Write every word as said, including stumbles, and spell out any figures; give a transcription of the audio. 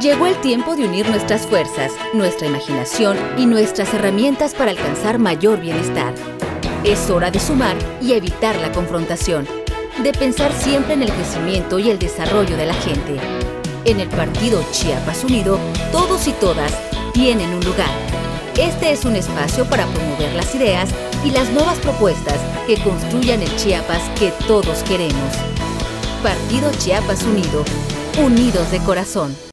Llegó el tiempo de unir nuestras fuerzas, nuestra imaginación y nuestras herramientas para alcanzar mayor bienestar. Es hora de sumar y evitar la confrontación, de pensar siempre en el crecimiento y el desarrollo de la gente. En el Partido Chiapas Unido, todos y todas tienen un lugar. Este es un espacio para promover las ideas y las nuevas propuestas que construyan el Chiapas que todos queremos. Partido Chiapas Unido, unidos de corazón.